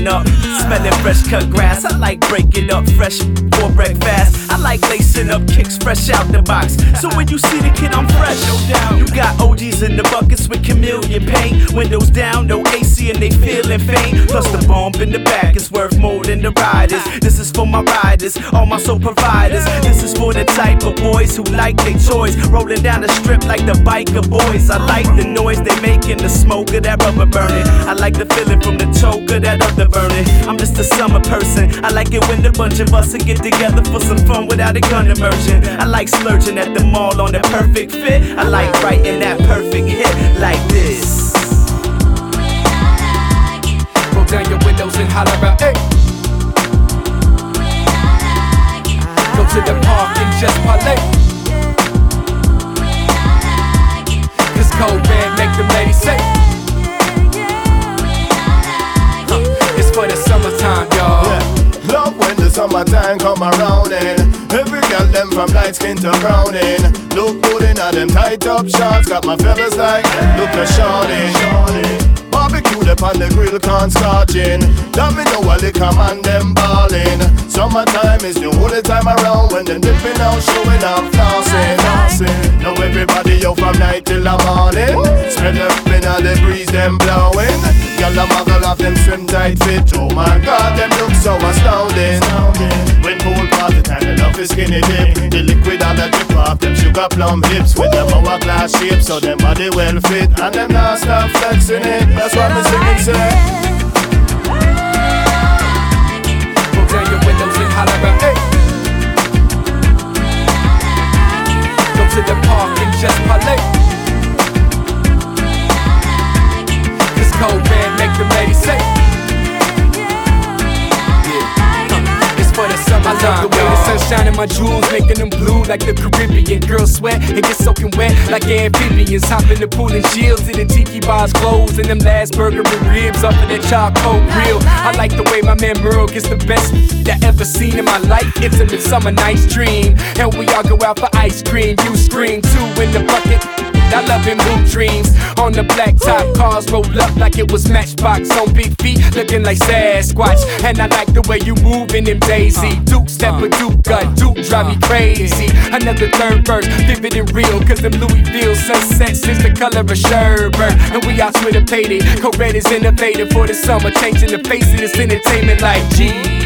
up, smelling fresh cut grass. I like breaking up fresh for breakfast. I like lacing up kicks fresh out the box. So when you see the kid, I'm fresh, no doubt. You got OGs in the buckets with chameleon paint, windows down, no AC, and they feeling faint. Plus the bomb in the back is worth more than the riders. This is for my riders, all my soul providers. This is for the type of boys who like their toys, rolling down the strip like the biker boys. I like the noise they make in the smoke of that rubber burning. I like the feeling from the choke of that other burning. I'm just a summer person. I like it when a bunch of us get together for some fun without a gun immersion. I like splurging at the mall on the perfect fit. I like writing that perfect hit like this. Roll down your windows and holler out, hey. Go to the park and just parlay. Cause cold band make them ladies say, it's for the summertime, y'all. Yeah. Love when the summertime come around and every girl them from light skin to browning. Look good in all them tight up shorts. Got my fellas like, look a shorty. Barbecue up on the grill, corn starching. Let me know while they come and them ballin'. Summertime is the only time around when them dipping out, showing off, flossing. Now everybody out from night till the morning. Spread up in all the breeze, them blowing. Y'all a muggle off them swim tight fit. Oh my God, them look so astounding. When pool party time, the love is skinny dip. The liquid all that drip off them sugar plum hips. With them hourglass shape, so them body well fit. And them not stop flexing it. That's why me singing say. Roll down your windows and holler out, hey. Go to the park and just parlay. Cause cold band make them ladies say, it's for the summertime. I love the way the sunshine and my jewels making them blue like the Caribbean. Girls sweat and get soaking wet like amphibians. Hop in the pool and chill till the tiki bars close and them last burger and ribs off of that charcoal grill. I like the way my man Merle gets the best that ever seen in my life. It's a midsummer night's dream, and we all go out for ice cream. You scream too in the bucket. I love him blue dreams. On the black top, cars roll up like it was Matchbox. On big feet, looking like Sasquatch. And I like the way you move in them Daisy Duke step a Duke gut, Duke drive me crazy. Another third verse, vivid and real. Cause them Louisville sunsets is the color of sherbet. And we out with a payday. Co-red is innovative for the summer, changing the face of this entertainment like G.